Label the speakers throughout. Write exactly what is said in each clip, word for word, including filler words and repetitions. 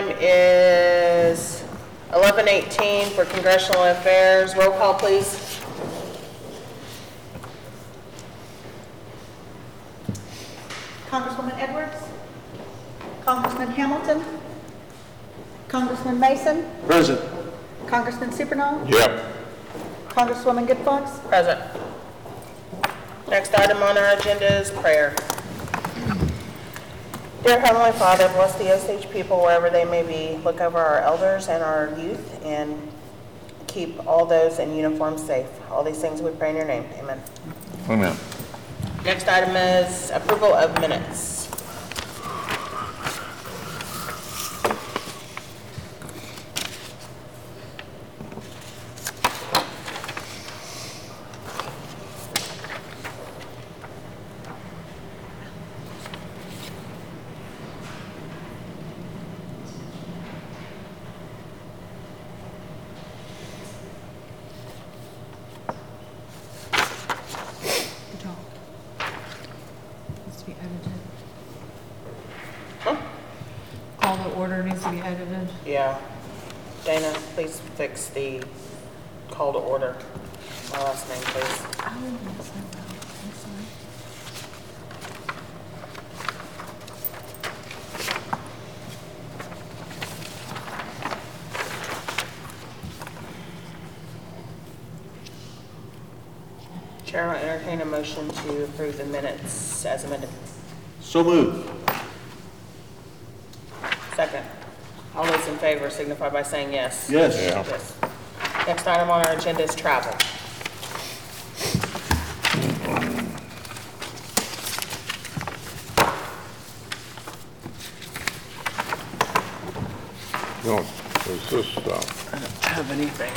Speaker 1: is eleven eighteen for Congressional Affairs. Roll call, please.
Speaker 2: Congresswoman Edwards, Congressman Hamilton, Congressman Mason,
Speaker 3: Present.
Speaker 2: Congressman Supernall,
Speaker 3: Yep.
Speaker 2: Congresswoman Good Fox.
Speaker 1: Present. Next item on our agenda is prayer. Dear Heavenly Father, bless the Osage people wherever they may be. Look over our elders and our youth and keep all those in uniform safe. All these things we pray in your name. Amen.
Speaker 3: Amen.
Speaker 1: Next item is approval of minutes.
Speaker 4: All the order needs to be edited.
Speaker 1: Yeah. Dana, please fix the call to order. My last name, please.
Speaker 4: Oh, yes, I will. I'm sorry.
Speaker 1: Chair will entertain a motion to approve the minutes as amended.
Speaker 3: So moved.
Speaker 1: Second. All those in favor signify by saying yes.
Speaker 3: Yes.
Speaker 5: Yeah.
Speaker 1: Yes. Next item on our agenda is travel.
Speaker 5: No, is this, uh,
Speaker 1: I don't have anything.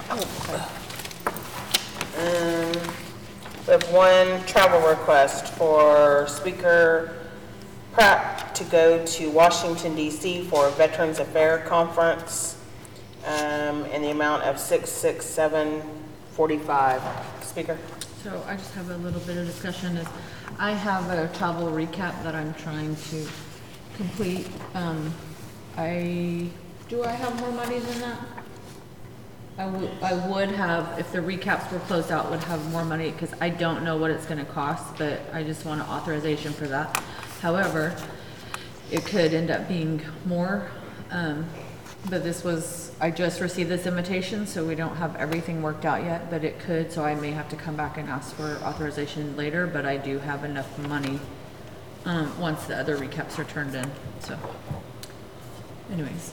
Speaker 1: Um, we have one travel request for Speaker Pratt to go to Washington, D C for a Veterans Affairs Conference um, in the amount of six six seven forty-five. Speaker?
Speaker 4: So I just have a little bit of discussion. Is I have a travel recap that I'm trying to complete. Um, I, do I have more money than that? I would, I would have, if the recaps were closed out, would have more money because I don't know what it's gonna cost, but I just want authorization for that. However, it could end up being more, um, but this was, I just received this invitation, so we don't have everything worked out yet, but it could, so I may have to come back and ask for authorization later, but I do have enough money, um, once the other recaps are turned in, so. Anyways,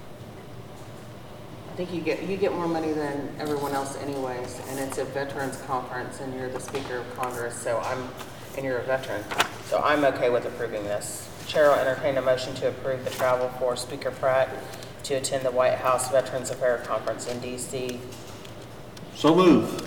Speaker 1: I think you get, you get more money than everyone else anyways, and it's a veterans conference and you're the Speaker of Congress, so I'm, and you're a veteran. So I'm okay with approving this. Chair will entertain a motion to approve the travel for Speaker Pratt to attend the White House Veterans Affairs Conference in D C.
Speaker 3: So moved.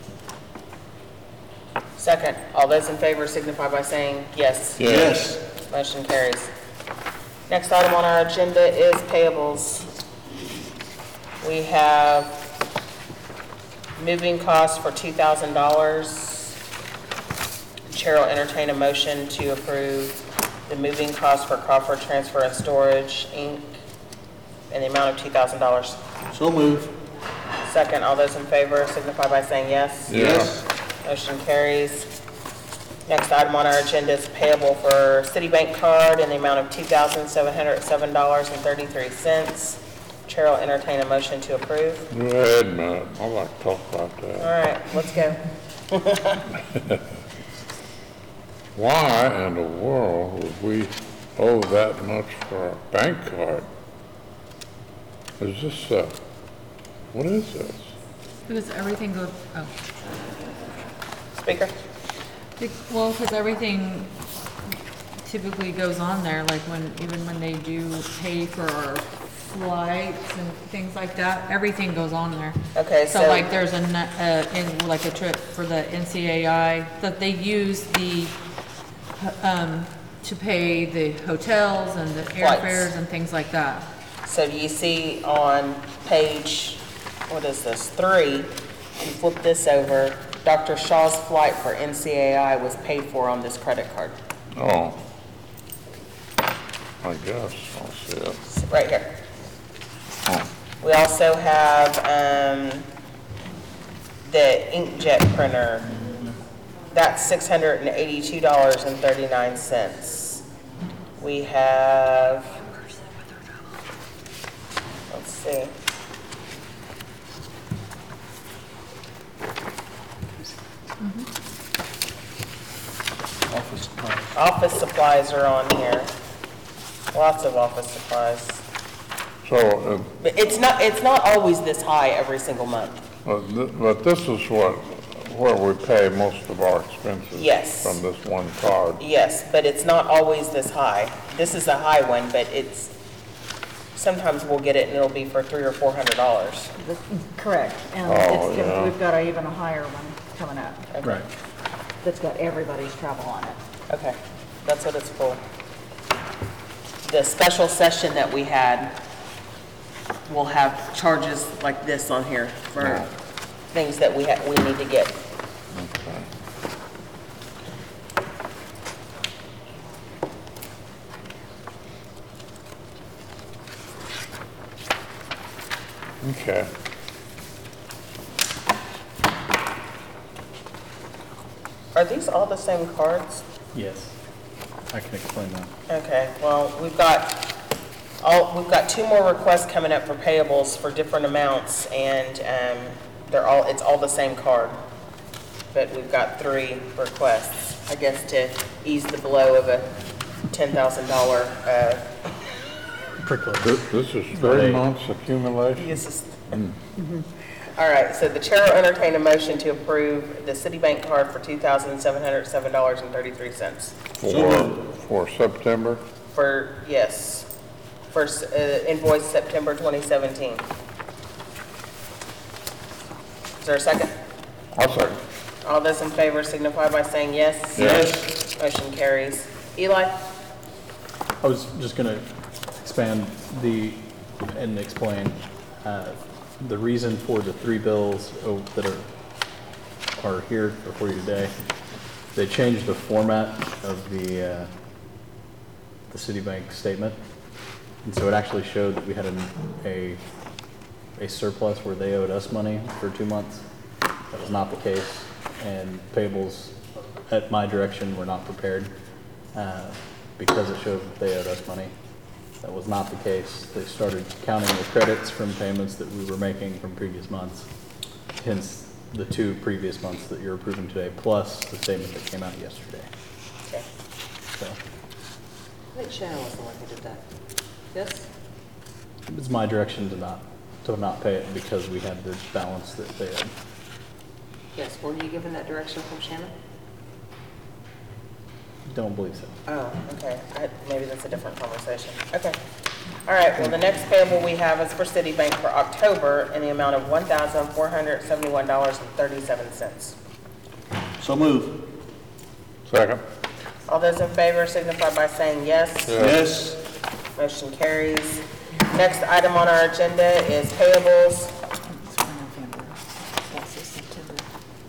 Speaker 1: Second, all those in favor signify by saying yes.
Speaker 3: Yes.
Speaker 1: Motion carries. Next item on our agenda is payables. We have moving costs for two thousand dollars. Chair will entertain a motion to approve the moving costs for Crawford Transfer and Storage, Incorporated in the amount of two thousand dollars.
Speaker 3: So moved.
Speaker 1: Second, all those in favor signify by saying yes.
Speaker 3: Yes.
Speaker 1: Motion carries. Next item on our agenda is payable for Citibank card in the amount of two thousand seven hundred seven dollars and thirty-three cents. Chair will entertain a motion to approve.
Speaker 5: go ahead, Matt, I'd like to talk about
Speaker 1: All
Speaker 5: that.
Speaker 1: right, let's go.
Speaker 5: Why in the world would we owe that much for a bank card? Is this, uh, what is this?
Speaker 4: because everything goes, oh.
Speaker 1: Speaker?
Speaker 4: Be- Well, because everything typically goes on there, like when, even when they do pay for our flights and things like that, everything goes on there.
Speaker 1: Okay,
Speaker 4: So
Speaker 1: so-
Speaker 4: like there's a, n- uh, in, like a trip for the N C A I, that they use the, um, to pay the hotels and the
Speaker 1: Flights.
Speaker 4: airfares and things like that.
Speaker 1: So do you see on page, what is this, three, you flip this over, Doctor Shaw's flight for N C A I was paid for on this credit card.
Speaker 5: Oh. I guess, I'll see it.
Speaker 1: right here.
Speaker 5: Oh,
Speaker 1: We also have, um, the inkjet printer. That's six hundred and eighty-two dollars and thirty-nine cents. We have, let's see.
Speaker 3: Office supplies.
Speaker 1: Office supplies are on here. Lots of office supplies.
Speaker 5: So, uh,
Speaker 1: But it's not, it's not always this high every single month.
Speaker 5: uh, th- but this is what, where we pay most of our expenses.
Speaker 1: Yes.
Speaker 5: From this one card.
Speaker 1: Yes, but it's not always this high. This is a high one, but it's, sometimes we'll get it and it'll be for three or four hundred dollars.
Speaker 2: Correct. And
Speaker 5: Oh,
Speaker 2: it's,
Speaker 5: yeah.
Speaker 2: we've got a even a higher one coming up
Speaker 6: Right.
Speaker 2: that's got everybody's travel on it.
Speaker 1: Okay, that's what it's for. The special session that we had will have charges like this on here for things that we ha we need to get.
Speaker 5: Okay. Okay.
Speaker 1: Are these all the same cards?
Speaker 6: Yes. I can explain that.
Speaker 1: Okay, well, we've got, all, we've got two more requests coming up for payables for different amounts, and, um, they're all, it's all the same card. But we've got three requests, I guess, to ease the blow of a ten thousand dollar, uh,
Speaker 6: Prickler.
Speaker 5: This, this is
Speaker 6: Are they-
Speaker 5: three months accumulation?
Speaker 1: Yes, it's- All right, so the chair will entertain a motion to approve the Citibank card for two thousand seven hundred seven dollars and thirty-three cents.
Speaker 5: For, for September?
Speaker 1: For, yes, for uh, invoice September twenty seventeen. Is there a second?
Speaker 5: I'll second.
Speaker 1: All those in favor signify by saying yes.
Speaker 5: Yes.
Speaker 1: Motion carries. Eli?
Speaker 6: I was just going to expand the, and explain uh, the reason for the three bills oh, that are, are here before you today. They changed the format of the, uh, the Citibank statement. And so it actually showed that we had a, a, a surplus where they owed us money for two months. That was not the case. And payables at my direction were not prepared uh, because it showed that they owed us money. That was not the case. They started counting the credits from payments that we were making from previous months. Hence the two previous months that you're approving today, plus the statement that came out yesterday.
Speaker 1: Okay.
Speaker 6: So
Speaker 1: I think Shannon was the one who did that. Yes?
Speaker 6: it's my direction to not, to not pay it because we had the balance that they had.
Speaker 1: Yes, were you given that direction from Shannon?
Speaker 6: Don't believe so.
Speaker 1: Oh, okay. I- Maybe that's a different conversation. Okay. All right, well, the next payable we have is for Citibank for October in the amount of one thousand four hundred seventy-one dollars and thirty-seven cents.
Speaker 3: So move.
Speaker 5: Second?
Speaker 1: All those in favor signify by saying yes.
Speaker 3: Yes.
Speaker 1: Motion carries. Next item on our agenda is payables.
Speaker 2: It's for November. That's the September.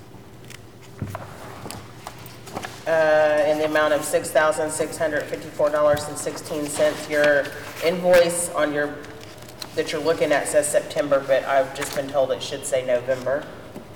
Speaker 1: Uh, in the amount of six thousand six hundred fifty-four dollars and sixteen cents. Your invoice on your, that you're looking at says September, but I've just been told it should say November.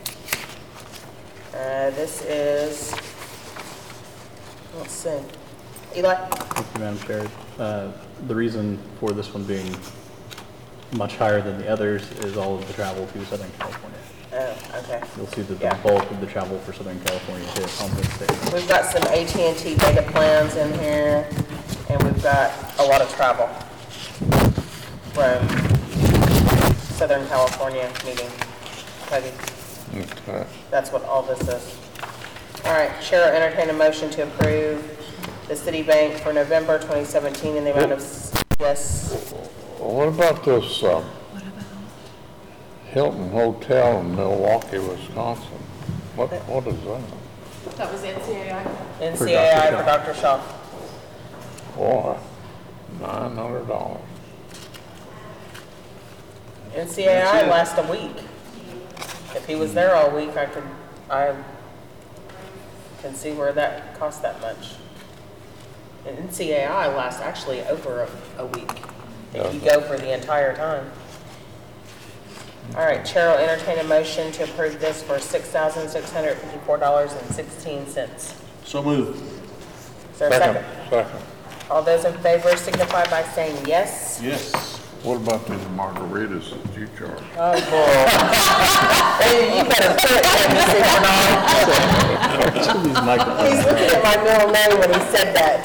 Speaker 1: Uh, this is, let's see, Eli?
Speaker 6: Thank you, Madam Chair. Uh, The reason for this one being much higher than the others is all of the travel to Southern California.
Speaker 1: Oh, okay.
Speaker 6: You'll see that the
Speaker 1: Yeah.
Speaker 6: bulk of the travel for Southern California hit on this statement.
Speaker 1: We've got some A T and T data plans in here, and we've got a lot of travel from Southern California meeting. Peggy,
Speaker 5: Okay.
Speaker 1: that's what all this is. All right, Chair will entertain a motion to approve the Citibank for November twenty seventeen in the amount of, s- yes,
Speaker 5: What about this, um, Hilton Hotel in Milwaukee, Wisconsin? What, what is that?
Speaker 4: That was N C A I.
Speaker 1: N
Speaker 6: For
Speaker 1: C A I
Speaker 6: Doctor
Speaker 1: for Doctor Shaw.
Speaker 5: Boy, nine hundred dollars.
Speaker 1: N C A I lasts a week. If he was there all week, I could, I can see where that cost that much. And N C A I lasts actually over a, a week. if you go for the entire time. All right, Chair will entertain a motion to approve this for six thousand six hundred fifty-four dollars and sixteen cents.
Speaker 3: So move.
Speaker 1: Is there a second?
Speaker 5: Second.
Speaker 1: All those in favor signify by saying yes.
Speaker 3: Yes.
Speaker 5: What about these margaritas that you charge?
Speaker 1: Oh, boy. Hey, you better put it in the secret on.
Speaker 6: These microphones.
Speaker 1: He's looking at my middle name when he said that,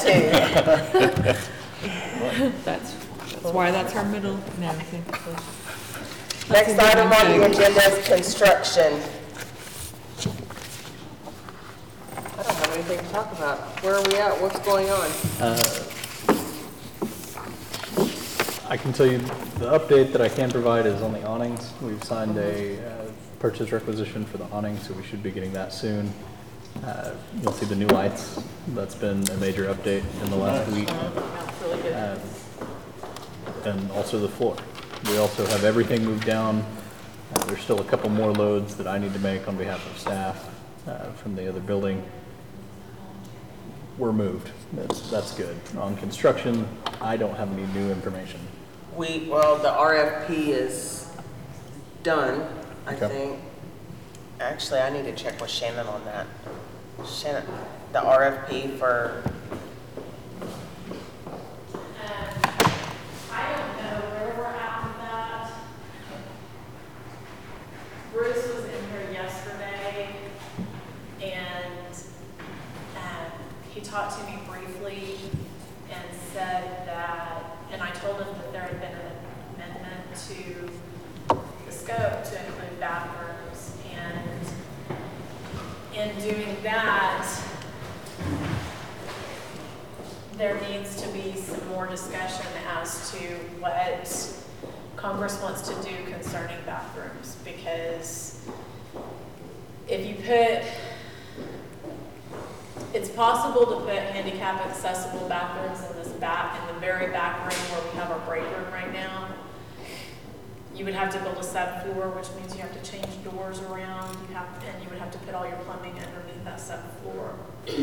Speaker 1: too.
Speaker 4: That's, that's why that's our middle name.
Speaker 1: Next item on the agenda is construction. I don't have anything to talk about. Where are we at? What's going on?
Speaker 6: I can tell you the update that I can provide is on the awnings. We've signed a uh, purchase requisition for the awnings, so we should be getting that soon. Uh, You'll see the new lights. That's been a major update in the last week.
Speaker 1: That's really good.
Speaker 6: Uh, And also the floor. We also have everything moved down. Uh, There's still a couple more loads that I need to make on behalf of staff uh, from the other building. We're moved. That's, that's good. On construction, I don't have any new information.
Speaker 1: We, well, the R F P is done, I
Speaker 6: Okay.
Speaker 1: think. Actually, I need to check with Shannon on that. Shannon, the R F P for,
Speaker 7: I don't know where we're at with that. Bruce was in here yesterday, and um, he talked to me briefly and said that, and I told him that there had been an amendment to the scope to include bathrooms, and in doing that, there needs to be some more discussion as to what Congress wants to do concerning bathrooms, because if you put, it's possible to put handicap accessible bathrooms in this back, in the very back room where we have our break room right now. You would have to build a subfloor, which means you have to change doors around, you have, and you would have to put all your plumbing underneath that subfloor.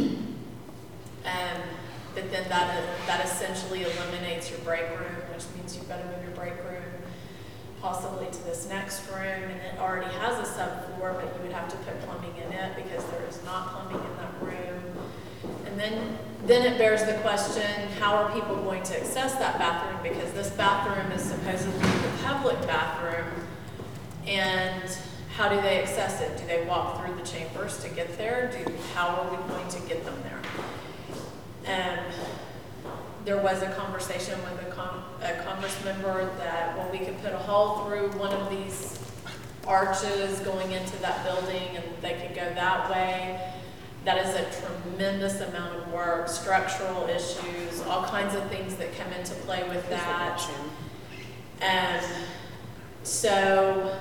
Speaker 7: Um, But then that, that essentially eliminates your break room, which means you've got to move your break room possibly to this next room, and it already has a subfloor, but you would have to put plumbing in it because there is not plumbing in that room. And then, then it bears the question, how are people going to access that bathroom? Because this bathroom is supposedly the public bathroom, and how do they access it? Do they walk through the chambers to get there? Do, how are we going to get them there? Um, there was a conversation with a, con a Congress member that, well, we could put a hole through one of these arches going into that building and they could go that way. That is a tremendous amount of work, structural issues, all kinds of things that come into play with that. And so,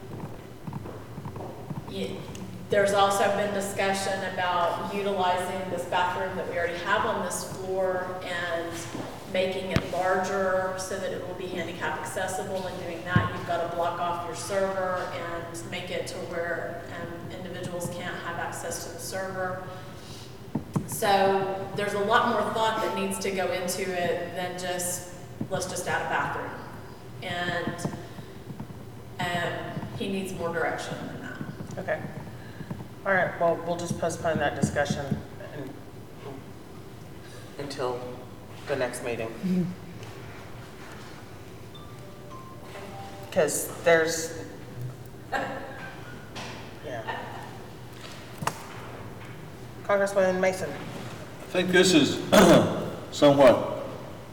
Speaker 7: yeah, there's also been discussion about utilizing this bathroom that we already have on this floor and making it larger so that it will be handicap accessible. And doing that, you've got to block off your server and make it to where um, individuals can't have access to the server. So there's a lot more thought that needs to go into it than just, let's just add a bathroom. And um, he needs more direction than that.
Speaker 1: okay. All right, well, we'll just postpone that discussion and, until the next meeting. Because there's, yeah. Congressman Mason.
Speaker 3: I think this is somewhat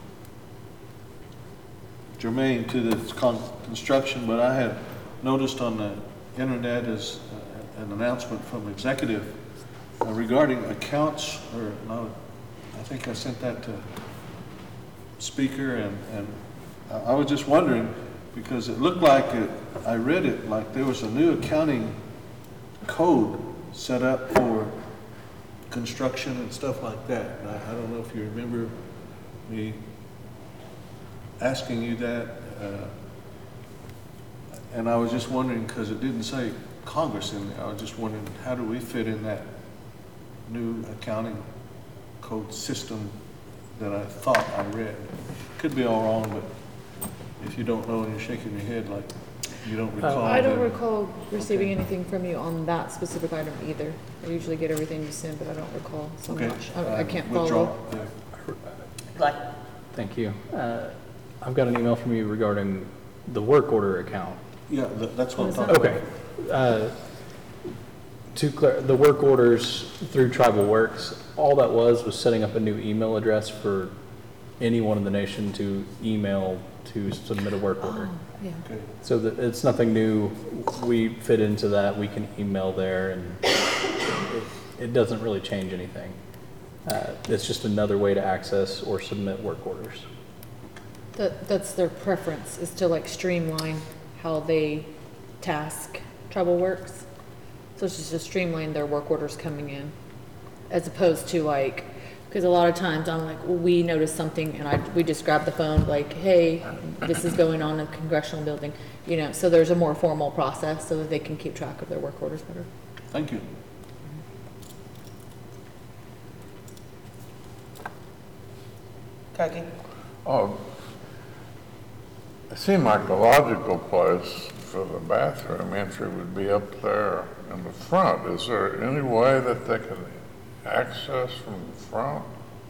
Speaker 3: germane to this con construction, but I have noticed on the internet is uh, an announcement from executive uh, regarding accounts, or not, I think I sent that to speaker, and, and I was just wondering, because it looked like it, I read it like there was a new accounting code set up for construction and stuff like that. And I, I don't know if you remember me asking you that. Uh, and I was just wondering, because it didn't say Congress in there, I was just wondering, how do we fit in that new accounting code system that I thought I read? Could be all wrong, but if you don't know and you're shaking your head like you don't recall.
Speaker 2: I don't
Speaker 3: then-
Speaker 2: recall receiving
Speaker 3: Okay.
Speaker 2: anything from you on that specific item either. I usually get everything you send, but I don't recall, so I'm
Speaker 3: Okay.
Speaker 2: not, su- I I
Speaker 3: uh,
Speaker 2: can't
Speaker 3: withdraw.
Speaker 2: follow.
Speaker 3: Yeah.
Speaker 1: Like,
Speaker 6: Thank you. Uh, I've got an email from you regarding the work order account.
Speaker 3: Yeah, tha- that's what I'm
Speaker 2: What is
Speaker 3: talking
Speaker 6: Okay.
Speaker 3: about.
Speaker 6: Uh, To clar, the work orders through Tribal Works, all that was was setting up a new email address for anyone in the nation to email to submit a work order.
Speaker 2: Oh, yeah.
Speaker 3: Okay.
Speaker 6: So that, it's nothing new. We fit into that. We can email there and it, it doesn't really change anything. Uh, it's just another way to access or submit work orders.
Speaker 2: That, that's their preference, is to like streamline how they task Tribal Works. So it's just to streamline their work orders coming in, as opposed to like, because a lot of times I'm like, well, we noticed something and I, we just grab the phone, like, hey, this is going on in the congressional building, you know, so there's a more formal process so that they can keep track of their work orders better.
Speaker 3: Thank you.
Speaker 1: Cookie?
Speaker 5: Oh, it seemed like a logical place for the bathroom entry would be up there in the front. Is there any way that they can access from the front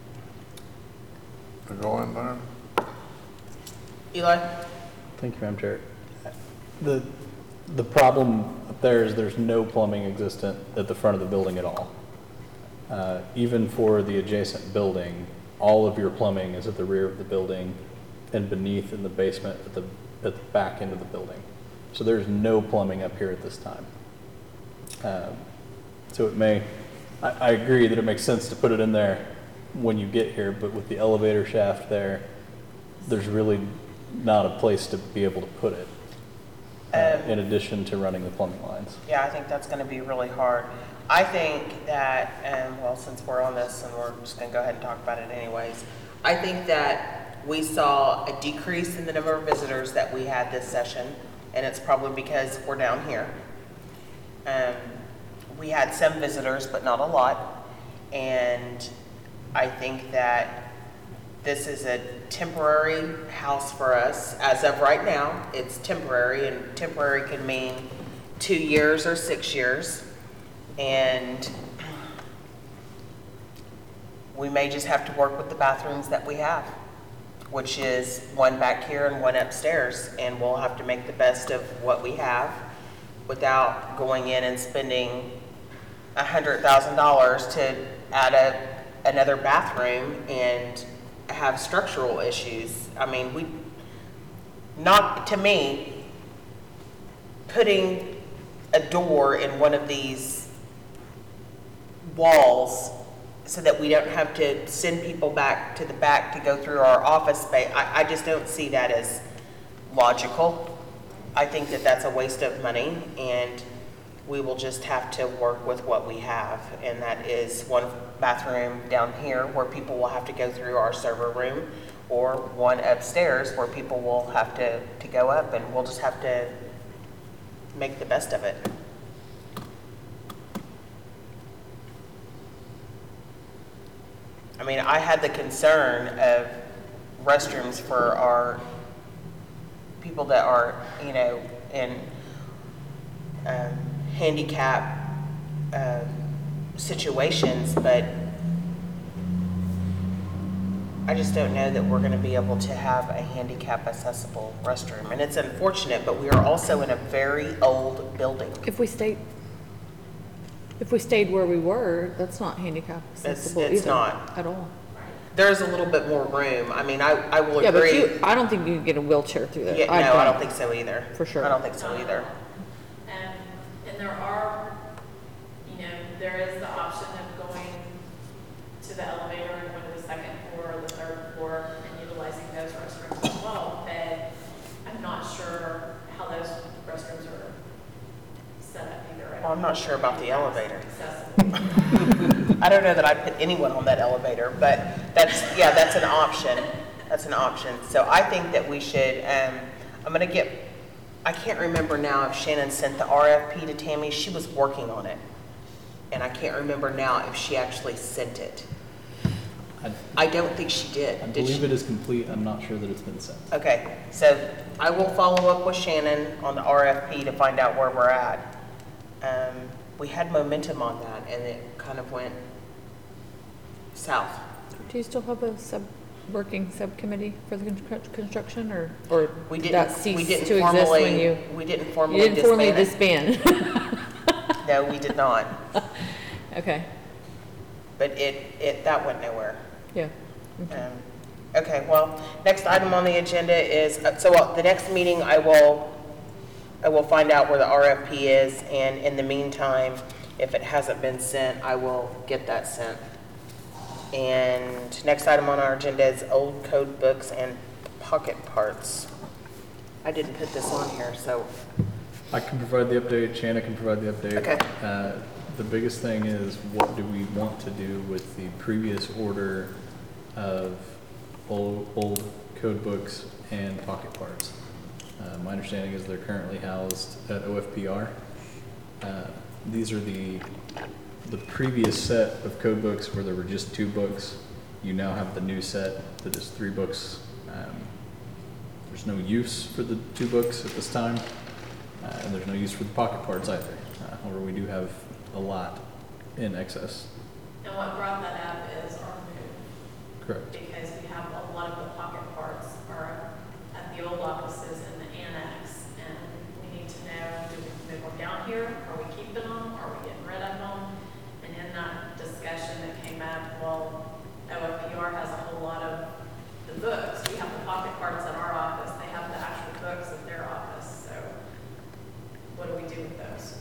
Speaker 5: to go in there?
Speaker 1: Eli?
Speaker 6: Thank you, Madam Chair. The, the problem up there is there's no plumbing existent at the front of the building at all. Uh, even for the adjacent building, all of your plumbing is at the rear of the building and beneath in the basement at the, at the back end of the building. So there's no plumbing up here at this time. Um, So it may, I, I agree that it makes sense to put it in there when you get here, but with the elevator shaft there, there's really not a place to be able to put it, uh,
Speaker 1: Um,
Speaker 6: in addition to running the plumbing lines.
Speaker 1: Yeah, I think that's gonna be really hard. I think that, um, well, since we're on this and we're just gonna go ahead and talk about it anyways, I think that we saw a decrease in the number of visitors that we had this session, and it's probably because we're down here. Um, we had some visitors, but not a lot, and I think that this is a temporary house for us. As of right now, it's temporary, and temporary can mean two years or six years. And we may just have to work with the bathrooms that we have, which is one back here and one upstairs. And we'll have to make the best of what we have without going in and spending a hundred thousand dollars to add a, another bathroom and have structural issues. I mean, we, not, to me, putting a door in one of these walls so that we don't have to send people back to the back to go through our office space, I, I just don't see that as logical. I think that that's a waste of money, and we will just have to work with what we have, and that is one bathroom down here where people will have to go through our server room, or one upstairs where people will have to, to go up, and we'll just have to make the best of it. I mean, I had the concern of restrooms for our people that are, you know, in um, handicap uh, situations, but I just don't know that we're going to be able to have a handicap accessible restroom. And it's unfortunate, but we are also in a very old building.
Speaker 2: If we stayed, if we stayed where we were, that's not handicap accessible
Speaker 1: it's
Speaker 2: either.
Speaker 1: not.
Speaker 2: At all.
Speaker 1: There's a little bit more room. I mean, I, I will
Speaker 2: Yeah, but
Speaker 1: agree.
Speaker 2: you, I don't think you can get a wheelchair through there.
Speaker 1: Yeah, no, I don't think so either.
Speaker 2: For sure.
Speaker 1: I don't think so either.
Speaker 7: And, and there are, you know, there is the option of going to the elevator and going to the second floor or the third floor and utilizing those restrooms as well, but I'm not sure how those restrooms are set up either.
Speaker 1: Well, I'm not sure about the elevator.
Speaker 7: Accessible.
Speaker 1: I don't know that I'd put anyone on that elevator, but that's, yeah, that's an option. That's an option. So I think that we should, um, I'm gonna get, I can't remember now if Shannon sent the R F P to Tammy. She was working on it. And I can't remember now if she actually sent it.
Speaker 6: I,
Speaker 1: I don't think she did.
Speaker 6: I
Speaker 1: Did
Speaker 6: believe
Speaker 1: she?
Speaker 6: it is complete. I'm not sure that it's been sent.
Speaker 1: Okay, so I will follow up with Shannon on the R F P to find out where we're at. Um, we had momentum on that and it kind of went south.
Speaker 2: Do you still have a sub, working subcommittee for the constru- construction, or, or
Speaker 1: We
Speaker 2: did
Speaker 1: didn't,
Speaker 2: that
Speaker 1: we
Speaker 2: cease
Speaker 1: didn't
Speaker 2: to exist when
Speaker 1: formally,
Speaker 2: you?
Speaker 1: we didn't
Speaker 2: You
Speaker 1: formally
Speaker 2: didn't formally
Speaker 1: disband it.
Speaker 2: disband?
Speaker 1: No, we did not.
Speaker 2: Okay,
Speaker 1: But it, it, that went nowhere.
Speaker 2: yeah.
Speaker 1: Um, Okay, well, next item on the agenda is, uh, so uh, the next meeting, I will, I will find out where the R F P is, and in the meantime, if it hasn't been sent, I will get that sent. And next item on our agenda is old code books and pocket parts. I didn't put this on here, so,
Speaker 6: I can provide the update, Shanna can provide the update.
Speaker 1: Okay.
Speaker 6: Uh, The biggest thing is, what do we want to do with the previous order of old, old code books and pocket parts? Uh, my understanding is they're currently housed at O F P R. Uh, These are the, the previous set of code books where there were just two books. You now have the new set that is three books. Um, There's no use for the two books at this time. Uh, and there's no use for the pocket parts either. Uh, however, we do have a lot in excess.
Speaker 7: And what brought that up is our move,
Speaker 6: Correct.
Speaker 7: because we have a lot of the pocket parts are at the old offices in the annex, and we need to know, do we move them down here? Are we keeping them? Are we getting rid of them? And in that discussion that came up, well, O F P R has a whole lot of the books. We have the pocket parts at our office. They have the actual books at their office. So what do we do with those?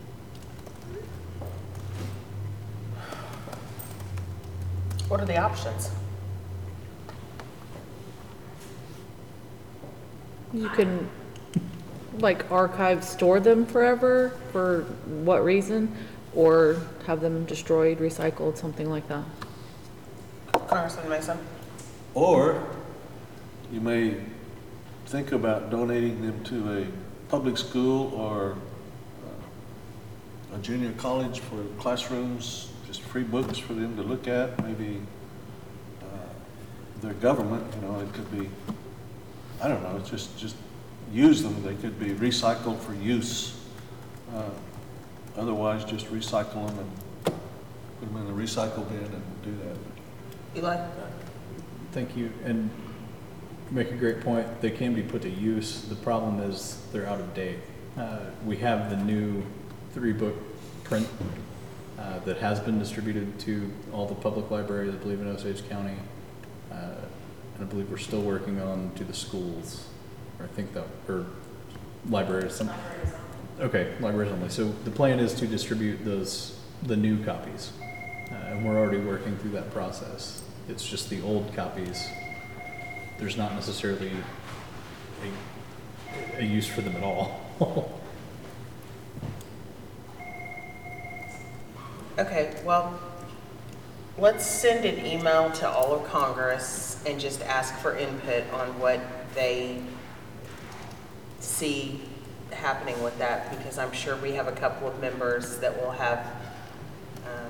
Speaker 1: what are the options?
Speaker 2: You can, like, archive, store them forever, for what reason? Or have them destroyed, recycled, something like that?
Speaker 1: Congressman Mason?
Speaker 3: Or you may think about donating them to a public school or uh, a junior college for classrooms, just free books for them to look at, maybe uh, their government, you know, it could be, I don't know, it's just, just use them. They could be recycled for use. Uh, Otherwise, just recycle them and put them in the recycle bin and do that.
Speaker 1: Eli?
Speaker 6: Thank you. And make a great point. They can be put to use. The problem is they're out of date. Uh, we have the new three book print uh, that has been distributed to all the public libraries, I believe, in Osage County. Uh, and I believe we're still working on to the schools, or I think that, or libraries. Some,
Speaker 7: Libraries only.
Speaker 6: Okay, libraries only. So the plan is to distribute those, the new copies. Uh, and we're already working through that process. It's just the old copies. There's not necessarily a, a use for them at all.
Speaker 1: Okay, well, let's send an email to all of Congress and just ask for input on what they see happening with that, because I'm sure we have a couple of members that will have um,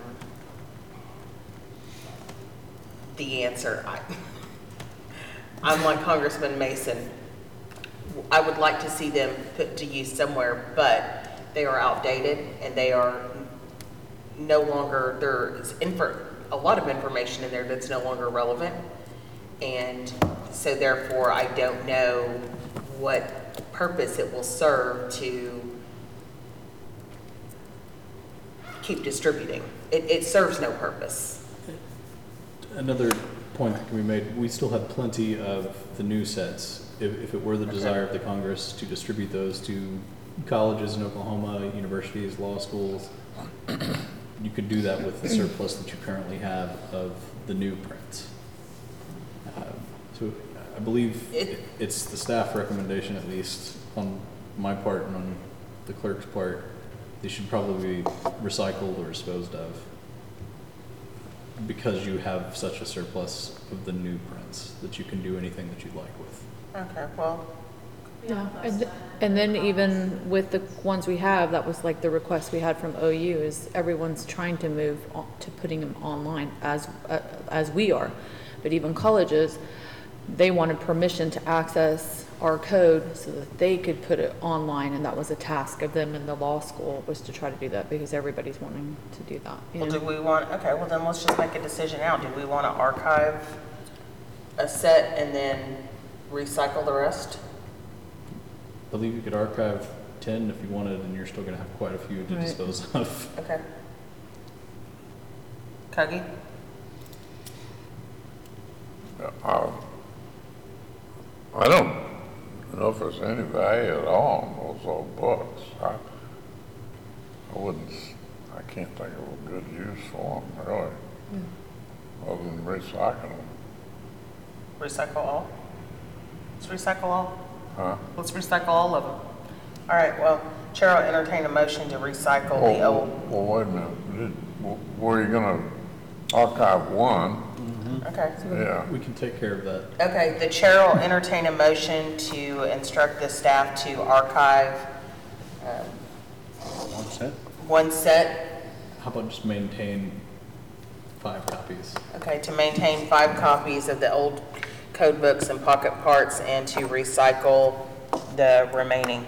Speaker 1: the answer. I, I'm like Congressman Mason. I would like to see them put to use somewhere, but they are outdated and they are no longer, there's info, a lot of information in there that's no longer relevant. And so therefore, I don't know what purpose it will serve to keep distributing. It, it serves no purpose.
Speaker 6: Another point that can be made, we still have plenty of the new sets. If, if it were the desire of the Congress to distribute those to colleges in Oklahoma, universities, law schools, you could do that with the surplus that you currently have of the new prints. Uh, so I believe
Speaker 1: It-
Speaker 6: it's the staff recommendation, at least on my part and on the clerk's part, they should probably be recycled or disposed of, because you have such a surplus of the new prints that you can do anything that you'd like with.
Speaker 1: Okay, well,
Speaker 7: We all
Speaker 2: And,
Speaker 7: post
Speaker 2: th-
Speaker 7: that.
Speaker 2: and then even with the ones we have, that was like the request we had from O U is everyone's trying to move on to putting them online as, uh, as we are. But even colleges, they wanted permission to access our code so that they could put it online, and that was a task of them in the law school, was to try to do that because everybody's wanting to do that. you
Speaker 1: Well,
Speaker 2: know?
Speaker 1: do we want, okay, well then let's just make a decision now. Do we want to archive a set and then recycle the rest?
Speaker 6: I believe you could archive ten if you wanted, and you're still gonna have quite a few to
Speaker 2: Right.
Speaker 6: dispose of.
Speaker 1: Okay. Cuggy?
Speaker 5: Uh, I don't know if there's any value at all in those old books. I, I wouldn't, s- I can't think of a good use for them, really, other than recycling them.
Speaker 1: Recycle all? Let's recycle all?
Speaker 5: Huh?
Speaker 1: Let's recycle all of them. All right, well, Chair will entertain a motion to recycle the
Speaker 5: Well,
Speaker 1: old,
Speaker 5: well, wait a minute, Did- w- were you gonna archive one?
Speaker 1: okay.
Speaker 5: Yeah.
Speaker 6: We can take care of that.
Speaker 1: Okay, the chair will entertain a motion to instruct the staff to archive um,
Speaker 3: One set?
Speaker 1: one set,
Speaker 6: How about just maintain five copies?
Speaker 1: okay, to maintain five copies of the old code books and pocket parts and to recycle the remaining.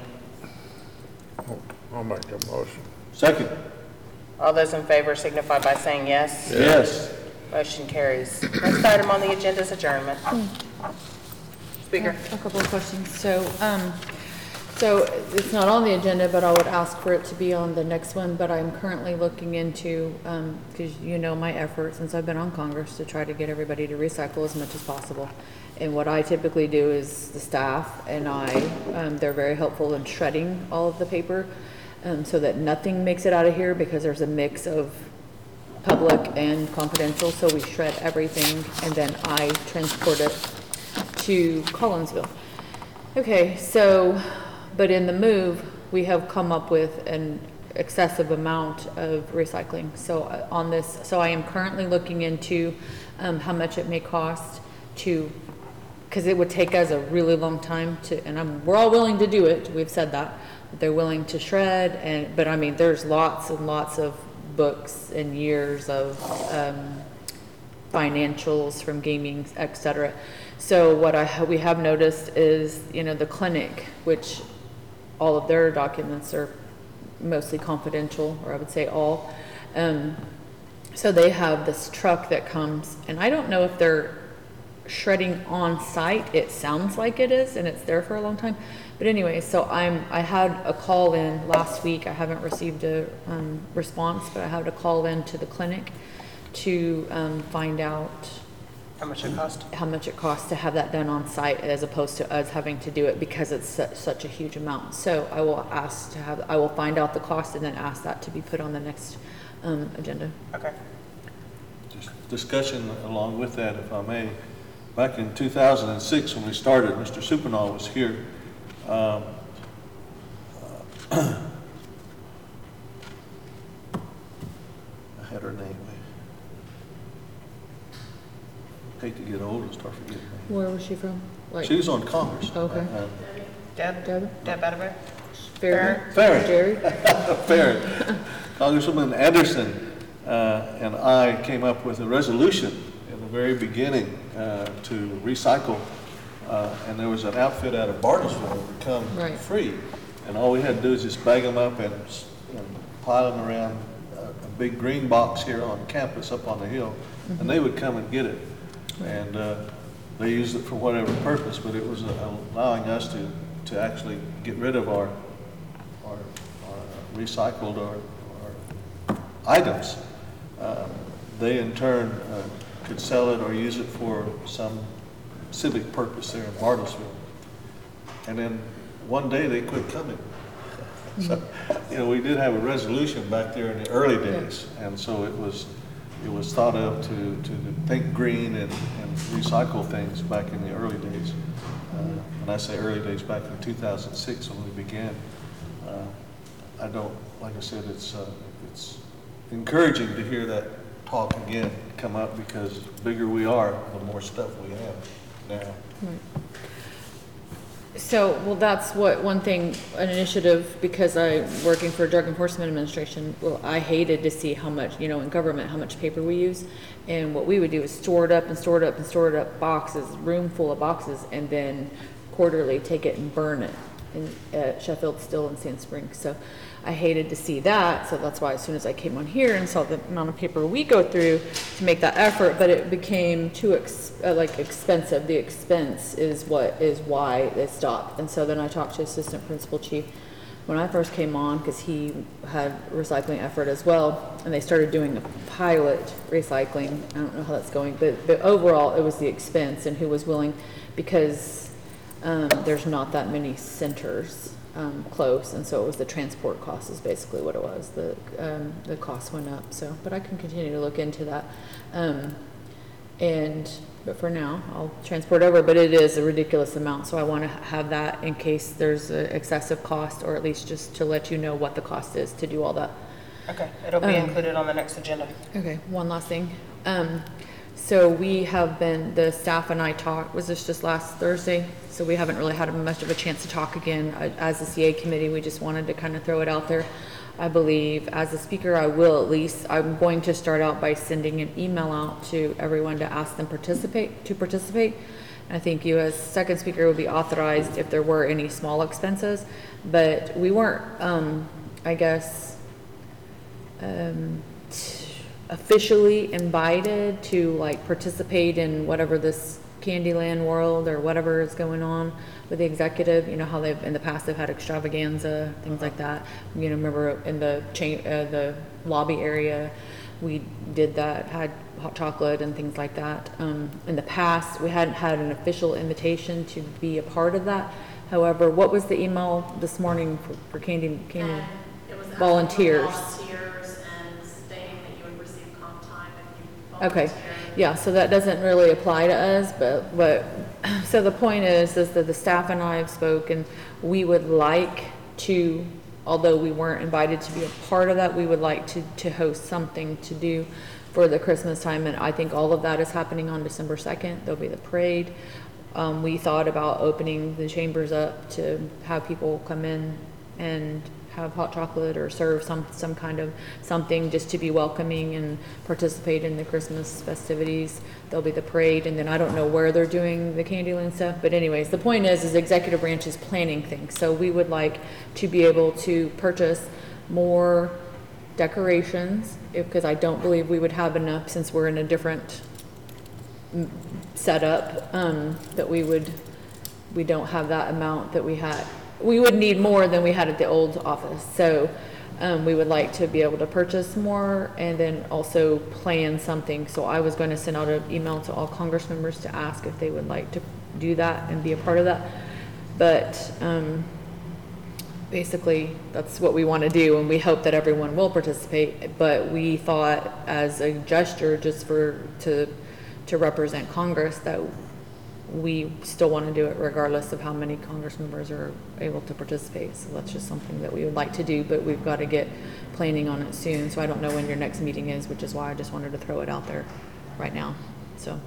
Speaker 5: I'll make a motion.
Speaker 3: Second?
Speaker 1: All those in favor signify by saying yes.
Speaker 3: Yes.
Speaker 1: Motion carries. Next item on the agenda is adjournment. Speaker.
Speaker 2: A couple of questions. So, um, so it's not on the agenda, but I would ask for it to be on the next one, but I'm currently looking into, um, because you know my effort since I've been on Congress to try to get everybody to recycle as much as possible. And what I typically do is the staff and I, um, they're very helpful in shredding all of the paper, um, so that nothing makes it out of here because there's a mix of public and confidential, so we shred everything and then I transport it to Collinsville. Okay, so, but in the move, we have come up with an excessive amount of recycling. So uh, on this, so I am currently looking into um, how much it may cost to, because it would take us a really long time to, and I'm, we're all willing to do it, we've said that, but they're willing to shred, and, but I mean, there's lots and lots of books and years of um, financials from gaming, et cetera. So what I ha- we have noticed is, you know, the clinic, which all of their documents are mostly confidential, or I would say all. Um, so they have this truck that comes, and I don't know if they're shredding on site. It sounds like it is, and it's there for a long time. But anyway, so I'm, I had a call in last week. I haven't received a um, response, but I had a call in to the clinic to um, find out
Speaker 1: How much it cost?
Speaker 2: how much it costs to have that done on site as opposed to us having to do it because it's such, such a huge amount. So I will ask to have, I will find out the cost and then ask that to be put on the next um, agenda.
Speaker 1: Okay.
Speaker 3: Just discussion along with that, if I may. Back in two thousand six, when we started, Mister Supernall was here. Um, uh, I had her name. Hate to get old and start forgetting names.
Speaker 2: Where was she from? Like
Speaker 3: She was on Congress.
Speaker 2: Okay.
Speaker 3: Uh,
Speaker 1: Deb?
Speaker 2: Deb?
Speaker 1: Deb Atterbury?
Speaker 2: Farron?
Speaker 3: Farron.
Speaker 2: Jerry?
Speaker 3: Farron. Congresswoman Anderson uh, and I came up with a resolution in the very beginning uh, to recycle. Uh, and there was an outfit out of Bartlesville that would come
Speaker 2: Right.
Speaker 3: free. And all we had to do is just bag them up and, s- and pile them around a, a big green box here on campus up on the hill. And they would come and get it. And uh, they used it for whatever purpose, but it was uh, allowing us to, to actually get rid of our, our, our recycled or, or items. Uh, They in turn uh, could sell it or use it for some civic purpose there in Bartlesville. And then one day they quit coming. So, you know, we did have a resolution back there in the early days, and so it was, it was thought of to, to think green and, and recycle things back in the early days. Uh, When I say early days, back in two thousand six when we began. Uh, I don't, like I said, it's, uh, it's encouraging to hear that talk again come up, because the bigger we are, the more stuff we have now.
Speaker 2: Right. So, well, that's what, one thing, an initiative, because I'm working for Drug Enforcement Administration, well, I hated to see how much, you know, in government, how much paper we use. And what we would do is store it up and store it up and store it up, boxes, room full of boxes, and then quarterly take it and burn it in, at Sheffield Steel in Sand Springs. So I hated to see that, so that's why as soon as I came on here and saw the amount of paper we go through to make that effort, but it became too ex uh, like expensive. The expense is what is why they stopped. And so then I talked to Assistant Principal Chief when I first came on, because he had recycling effort as well, and they started doing a pilot recycling. I don't know how that's going, but, but overall it was the expense and who was willing, because um, there's not that many centers Um, close, and so it was the transport cost is basically what it was. The um, the cost went up. So, but I can continue to look into that. Um, and but for now, I'll transport over. But it is a ridiculous amount, so I want to have that in case there's an excessive cost, or at least just to let you know what the cost is to do all that.
Speaker 1: Okay, it'll be
Speaker 2: Um,
Speaker 1: included on the next agenda.
Speaker 2: Okay, one last thing. Um, so we have been, the staff and I talked, was this just last Thursday? So we haven't really had much of a chance to talk again. I- As the C A committee, we just wanted to kind of throw it out there. I believe as a speaker, I will at least, I'm going to start out by sending an email out to everyone to ask them participate, to participate. I think you as second speaker would be authorized if there were any small expenses, but we weren't, um, I guess, um, officially invited to like participate in whatever this Candyland world or whatever is going on with the executive. You know how they've in the past they've had extravaganza, things like that. You know, remember in the cha- uh, the lobby area, we did that, had hot chocolate and things like that. Um, in the past, we hadn't had an official invitation to be a part of that. However, what was the email this morning for, for Candy? Candy
Speaker 7: And it was asking for
Speaker 2: volunteers.
Speaker 7: volunteers and stating that you would receive comp time if you
Speaker 2: Okay,
Speaker 7: volunteered.
Speaker 2: yeah, so that doesn't really apply to us, but, but, so the point is, is that the staff and I have spoken, we would like to, although we weren't invited to be a part of that, we would like to, to host something to do for the Christmas time, and I think all of that is happening on December second. There'll be the parade. Um, we thought about opening the chambers up to have people come in and have hot chocolate or serve some, some kind of something just to be welcoming and participate in the Christmas festivities. There'll be the parade, and then I don't know where they're doing the Candyland stuff, but anyways, the point is, is executive branch is planning things. So we would like to be able to purchase more decorations, because I don't believe we would have enough since we're in a different mm, setup, um, that we would, we don't have that amount that we had. We would need more than we had at the old office. So um, we would like to be able to purchase more and then also plan something. So I was going to send out an email to all Congress members to ask if they would like to do that and be a part of that. But um, basically that's what we want to do, and we hope that everyone will participate. But we thought as a gesture, just for to to represent Congress, that we still want to do it regardless of how many Congress members are able to participate. So that's just something that we would like to do, but we've got to get planning on it soon. So I don't know when your next meeting is, which is why I just wanted to throw it out there right now. So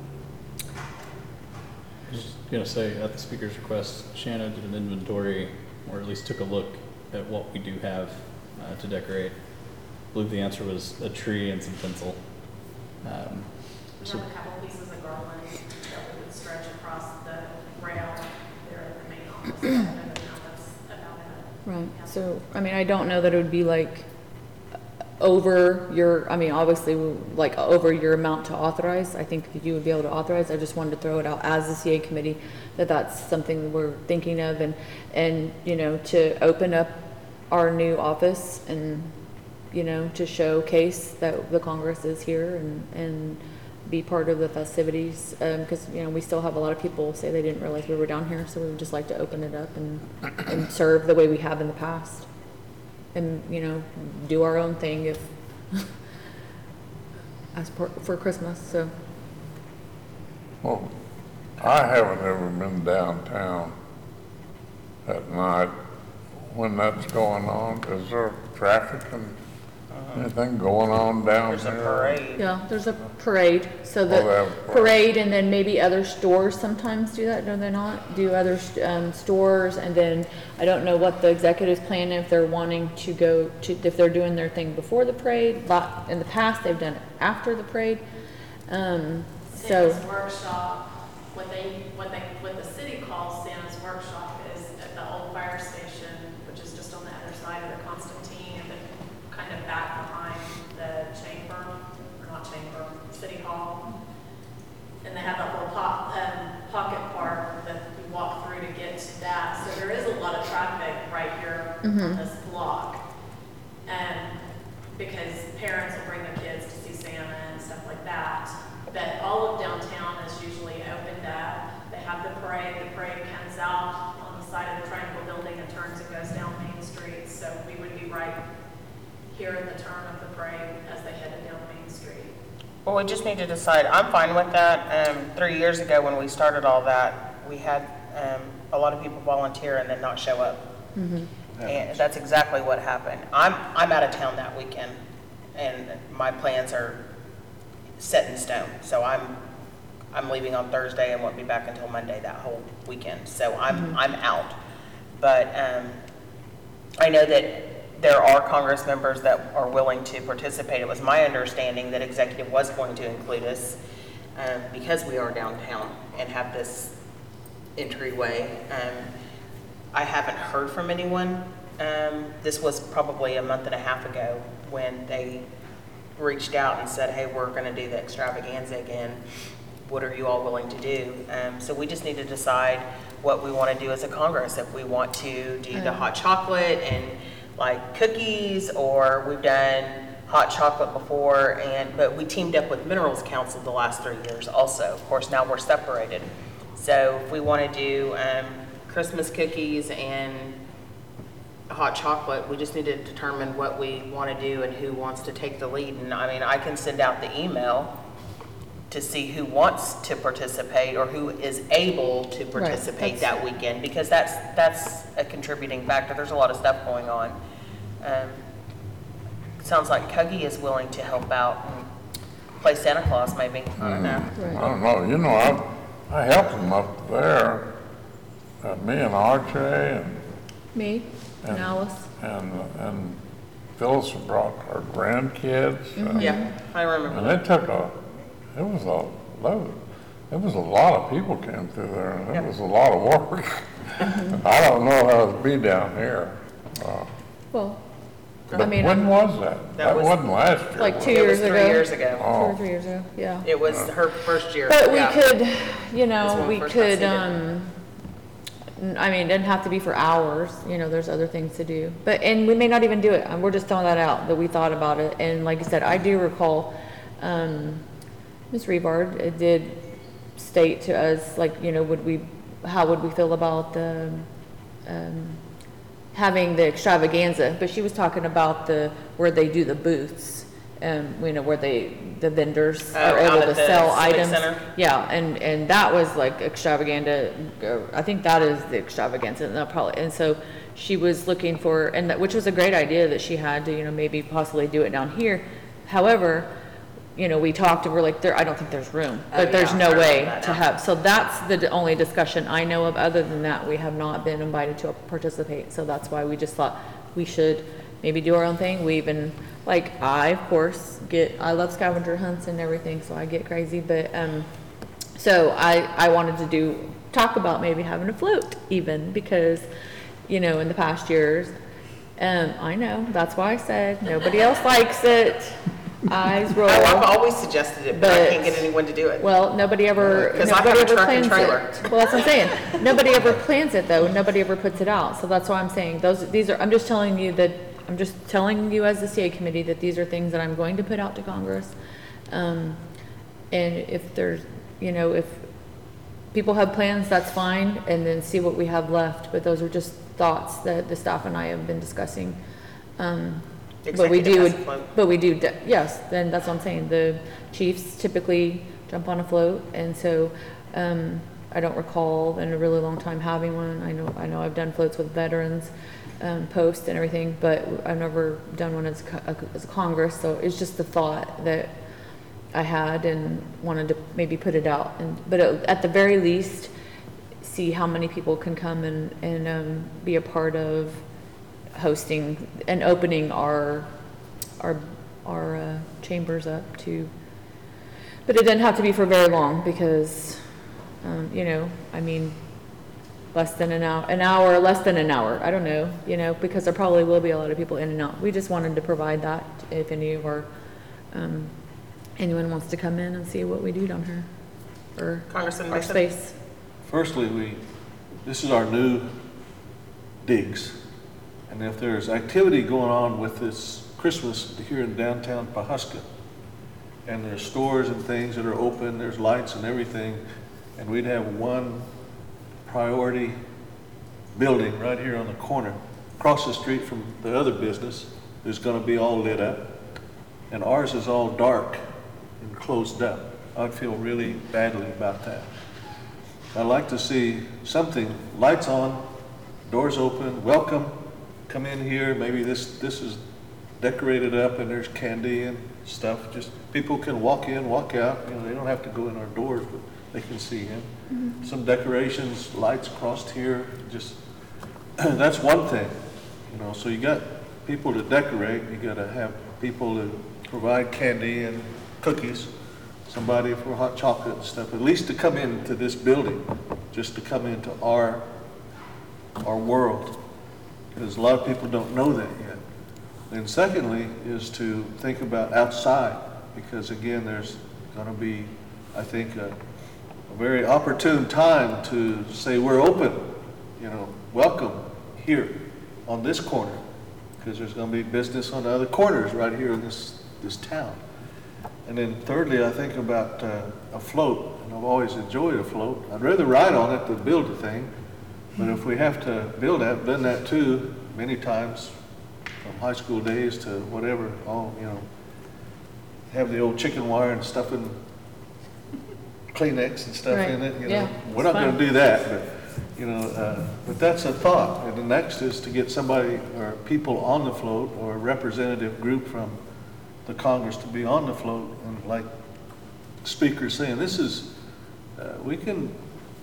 Speaker 6: I was just gonna say, at the speaker's request, Shanna did an inventory, or at least took a look at what we do have uh, to decorate. I believe the answer was a tree and some tinsel. Um,
Speaker 7: We
Speaker 6: so-
Speaker 7: have a couple pieces of garland that we would stretch across the rail there at the main office. I don't know that's about it.
Speaker 2: right.
Speaker 7: Yeah.
Speaker 2: So I mean, I don't know that it would be like over your, I mean, obviously like over your amount to authorize. I think that you would be able to authorize. I just wanted to throw it out as the C A committee that that's something we're thinking of, and, and, you know, to open up our new office and, you know, to showcase that the Congress is here and, and be part of the festivities. Um, cause, you know, we still have a lot of people say they didn't realize we were down here. So we would just like to open it up and, and serve the way we have in the past. And, you know, do our own thing if, as for, for Christmas, so.
Speaker 5: Well, I haven't ever been downtown at night when that's going on. Is there traffic and Anything going on down
Speaker 1: There's a
Speaker 5: here?
Speaker 1: parade.
Speaker 2: Yeah, there's a parade, so
Speaker 5: Oh, they have
Speaker 2: the
Speaker 5: a parade.
Speaker 2: parade and then maybe other stores sometimes do that, do they not? Do other, um, stores, and then I don't know what the executive's plan, if they're wanting to go to, if they're doing their thing before the parade. Lot, in the past, they've done it after the parade. Um, so,
Speaker 7: Santa's workshop, what they, what they, what the city calls Santa's workshop is at the old fire station, which is just on the other side of the Constantine, and then kind of back behind the chamber, or not chamber, city hall. And they have that little pop, um, pocket park that you walk through to get to that. So there is a lot of traffic right here on this block. And because parents will bring their kids to see Santa and stuff like that. But all of downtown is usually opened up. They have the parade, the parade comes out on the side of the Triangle Building and turns and goes down Main Street. So we would be right here in the turn of the parade as they headed down Main Street.
Speaker 1: Well, we just need to decide. I'm fine with that. Um, three years ago when we started all that, we had, um, a lot of people volunteer and then not show up. And that's exactly what happened. I'm, I'm out of town that weekend, and my plans are set in stone. So I'm, I'm leaving on Thursday and won't be back until Monday that whole weekend. So I'm, I'm out. But, um, I know that there are Congress members that are willing to participate. It was my understanding that executive was going to include us, um, because we are downtown and have this entryway. Um, I haven't heard from anyone. Um, this was probably a month and a half ago when they reached out and said, hey, we're gonna do the extravaganza again. What are you all willing to do? Um, so we just need to decide what we wanna do as a Congress. If we want to do the hot chocolate and like cookies, or we've done hot chocolate before, and but we teamed up with Minerals Council the last three years also. Of course, now we're separated. So if we wanna do um, Christmas cookies and hot chocolate, we just need to determine what we want to do and who wants to take the lead. And I mean, I can send out the email to see who wants to participate or who is able to participate that weekend, because that's that's a contributing factor. There's a lot of stuff going on. Um, sounds like Cuggy is willing to help out and play Santa Claus, maybe. I don't know.
Speaker 5: I don't know, you know, I, I helped them up there. Uh, me and Archie and,
Speaker 2: me and
Speaker 5: And-
Speaker 2: Alice.
Speaker 5: and, and Phyllis brought her grandkids. uh,
Speaker 1: Yeah, I remember
Speaker 5: And
Speaker 1: that.
Speaker 5: it took a, it was a load, it was a lot of people came through there, and
Speaker 1: Yeah.
Speaker 5: it was a lot of work. I don't know how it'd be down here. Uh,
Speaker 2: Well, I
Speaker 5: But
Speaker 2: mean,
Speaker 5: when
Speaker 2: I'm-
Speaker 5: was that?
Speaker 1: That
Speaker 5: That
Speaker 1: was-
Speaker 5: wasn't last year.
Speaker 2: Like
Speaker 5: was
Speaker 2: two
Speaker 5: it?
Speaker 1: It was
Speaker 2: years
Speaker 1: three
Speaker 2: ago.
Speaker 1: years ago.
Speaker 2: two
Speaker 5: Oh.
Speaker 2: or three years ago, yeah.
Speaker 1: It was her first year.
Speaker 2: But we
Speaker 1: Yeah.
Speaker 2: could, you
Speaker 1: That's
Speaker 2: know,
Speaker 1: when we
Speaker 2: we
Speaker 1: first got
Speaker 2: could,
Speaker 1: seated.
Speaker 2: um, n- I mean, it doesn't have to be for hours, you know, there's other things to do. But, and we may not even do it, and we're just throwing that out, that we thought about it. And like I said, I do recall, um, Miz Revard uh, did state to us, like, you know, would we, how would we feel about the, um, having the extravaganza, but she was talking about the, where they do the booths, um, you know, where they, the vendors
Speaker 1: Oh,
Speaker 2: are
Speaker 1: out
Speaker 2: able
Speaker 1: at
Speaker 2: to
Speaker 1: the
Speaker 2: sell
Speaker 1: Civic
Speaker 2: items.
Speaker 1: Center?
Speaker 2: Yeah, and, and that was like extravaganza, uh, I think that is the extravaganza, and that probably, and so she was looking for, and that, which was a great idea that she had to, you know, maybe possibly do it down here. However, you know, we talked and we're like, there, I don't think there's room,
Speaker 1: Oh,
Speaker 2: but there's
Speaker 1: yeah, I
Speaker 2: no
Speaker 1: remember
Speaker 2: way
Speaker 1: that
Speaker 2: to
Speaker 1: now.
Speaker 2: have, so that's the d- only discussion I know of. Other than that, we have not been invited to participate, so that's why we just thought we should maybe do our own thing. We even, like, I, of course, get, I love scavenger hunts and everything, so I get crazy, but, um, so I, I wanted to do, talk about maybe having a float even, because, you know, in the past years, um, I know, that's why I said, nobody else likes it. Eyes roll.
Speaker 1: Oh, I've always suggested it, but I
Speaker 2: But-
Speaker 1: can't get anyone to do it.
Speaker 2: Well, nobody ever,
Speaker 1: 'Cause I have
Speaker 2: nobody
Speaker 1: a
Speaker 2: ever
Speaker 1: truck and
Speaker 2: plans
Speaker 1: trailer.
Speaker 2: it. Well, that's what I'm saying. Nobody ever plans it though, nobody ever puts it out. So that's why I'm saying those, these are, I'm just telling you that, I'm just telling you as the C A committee that these are things that I'm going to put out to Congress. Um, and if there's, you know, if people have plans, that's fine, and then see what we have left. But those are just thoughts that the staff and I have been discussing. Um, But we
Speaker 1: Executive
Speaker 2: do,
Speaker 1: has a float.
Speaker 2: but we do, de- yes, then that's what I'm saying, the chiefs typically jump on a float, and so, um, I don't recall in a really long time having one. I know, I know I've done floats with veterans, um, posts and everything, but I've never done one as, co- as a Congress, so it's just the thought that I had and wanted to maybe put it out, and, but at the very least, see how many people can come and, and, um, be a part of hosting and opening our, our, our, uh, chambers up to, but it doesn't have to be for very long because, um, you know, I mean, less than an hour, an hour, less than an hour, I don't know, you know, because there probably will be a lot of people in and out. We just wanted to provide that if any of our, um, anyone wants to come in and see what we do down here, or
Speaker 1: Congressman
Speaker 2: our
Speaker 1: Bishop?
Speaker 2: space.
Speaker 3: Firstly, we, this is our new digs. And if there's activity going on with this Christmas here in downtown Pawhuska, and there's stores and things that are open, there's lights and everything, and we'd have one priority building right here on the corner, across the street from the other business, is gonna be all lit up, and ours is all dark and closed up. I'd feel really badly about that. I'd like to see something, lights on, doors open, welcome, come in here, maybe this, this is decorated up and there's candy and stuff, just people can walk in, walk out, you know, they don't have to go in our doors, but they can see in. Mm-hmm. Some decorations, lights crossed here, just, that's one thing, you know, so you got people to decorate, you gotta have people to provide candy and cookies, somebody for hot chocolate and stuff, at least to come into this building, just to come into our, our world, because a lot of people don't know that yet. And secondly is to think about outside, because again, there's gonna be, I think, a, a very opportune time to say we're open, you know, welcome here on this corner, because there's gonna be business on the other corners right here in this, this town. And then thirdly, I think about uh, a float, and I've always enjoyed a float. I'd rather ride on it than build a thing, but if we have to build that, done that too, many times, from high school days to whatever, all, you know, have the old chicken wire and stuffing Kleenex and stuff
Speaker 2: Right.
Speaker 3: in it, you know.
Speaker 2: Yeah,
Speaker 3: We're
Speaker 2: it's
Speaker 3: not gonna
Speaker 2: fun.
Speaker 3: do that, but, you know, uh, but that's a thought. And the next is to get somebody or people on the float or a representative group from the Congress to be on the float, and like speakers saying, this is, uh, we can,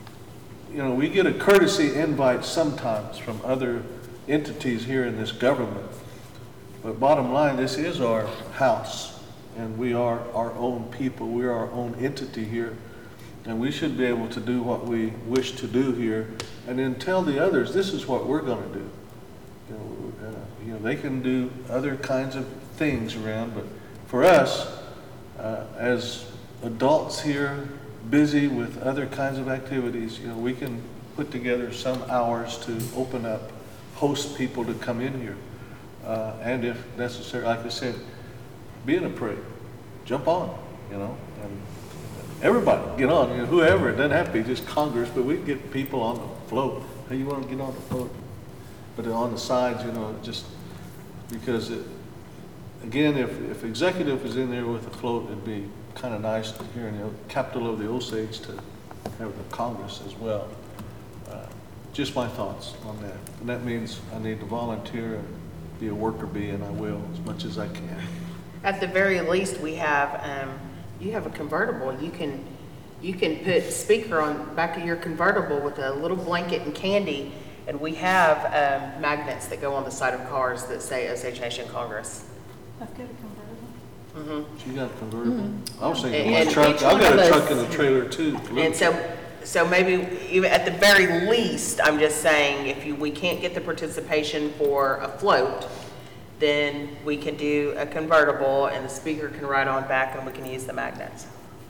Speaker 3: you know, we get a courtesy invite sometimes from other entities here in this government, but bottom line, this is our house, and we are our own people, we are our own entity here, and we should be able to do what we wish to do here, and then tell the others, this is what we're gonna do. You know, uh, you know, they can do other kinds of things around, but for us, uh, as adults here, busy with other kinds of activities, you know, we can put together some hours to open up, host people to come in here. Uh, and if necessary, like I said, be in a parade, jump on, you know, and everybody get on, you know, whoever, it doesn't have to be just Congress, but we get people on the float. Hey, you want to get on the float? But on the sides, you know, just because it, again, if, if executive is in there with a float, it'd be kind of nice here in the capital of the Osage to have the Congress as well. Uh, just my thoughts on that. And that means I need to volunteer and be a worker bee, and I will as much as I can.
Speaker 1: At the very least, we have, um, you have a convertible. You can, you can put speaker on back of your convertible with a little blanket and candy, and we have um, magnets that go on the side of cars that say Osage Nation Congress.
Speaker 4: I've got a convertible.
Speaker 1: Mm-hmm.
Speaker 3: She got a convertible?
Speaker 2: Mm-hmm.
Speaker 3: I was thinking
Speaker 1: And-
Speaker 3: my
Speaker 1: and
Speaker 3: truck,
Speaker 1: each
Speaker 3: I've
Speaker 1: one
Speaker 3: got
Speaker 1: of
Speaker 3: a
Speaker 1: us-
Speaker 3: truck and a trailer too.
Speaker 1: And so, so maybe even at the very least, I'm just saying, if you, we can't get the participation for a float, then we can do a convertible and the speaker can ride on back and we can use the magnets.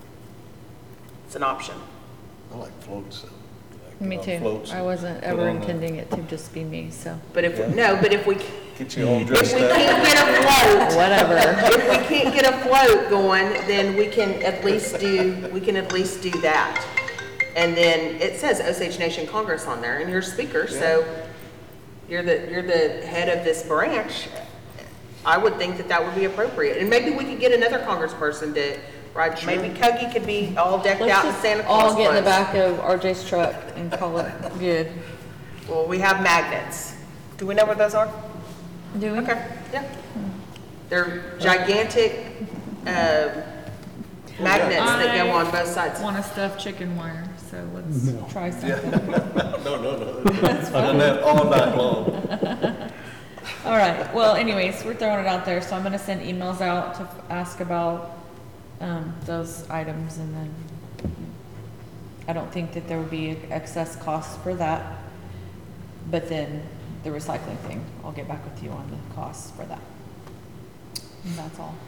Speaker 1: It's an option.
Speaker 3: I like floats. so I
Speaker 2: Me
Speaker 3: get on
Speaker 2: too.
Speaker 3: floats
Speaker 2: I
Speaker 3: and
Speaker 2: wasn't
Speaker 3: put
Speaker 2: ever
Speaker 3: on the-
Speaker 2: intending it to just be me, so,
Speaker 1: But if,
Speaker 3: Yeah.
Speaker 1: no, but if we,
Speaker 3: Get you all
Speaker 1: if
Speaker 3: dressed
Speaker 1: we
Speaker 3: up.
Speaker 1: can't get a float,
Speaker 2: whatever.
Speaker 1: if we can't get a float going, then we can at least do, we can at least do that. And then it says Osage Nation Congress on there, and you're a speaker, so you're the, you're the head of this branch. I would think that that would be appropriate. And maybe we could get another congressperson to right? Maybe Kogi could be all decked
Speaker 2: Let's
Speaker 1: out in
Speaker 2: just
Speaker 1: Santa Claus
Speaker 2: all get in the
Speaker 1: clothes.
Speaker 2: back of R J's truck and call it good.
Speaker 1: Well, we have magnets. Do we know what those are?
Speaker 2: Do we?
Speaker 1: Okay, yeah. They're gigantic, uh, magnets that go on both sides.
Speaker 4: Want a stuffed chicken wire, so let's try something.
Speaker 3: No, no, no. I've done that all night long.
Speaker 4: All right, well anyways, we're throwing it out there, so I'm gonna send emails out to f- ask about, um, those items and then I don't think that there would be excess costs for that. But then the recycling thing, I'll get back with you on the costs for that. And that's all.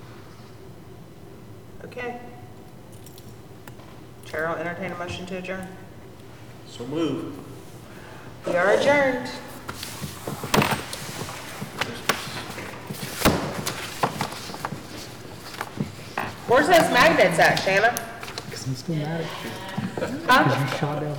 Speaker 1: Okay. Chair will entertain a motion to adjourn.
Speaker 3: So move.
Speaker 1: We are adjourned. Where's those magnets at, Shanna?
Speaker 8: Because I'm still mad at you.
Speaker 1: Huh?
Speaker 8: You shot down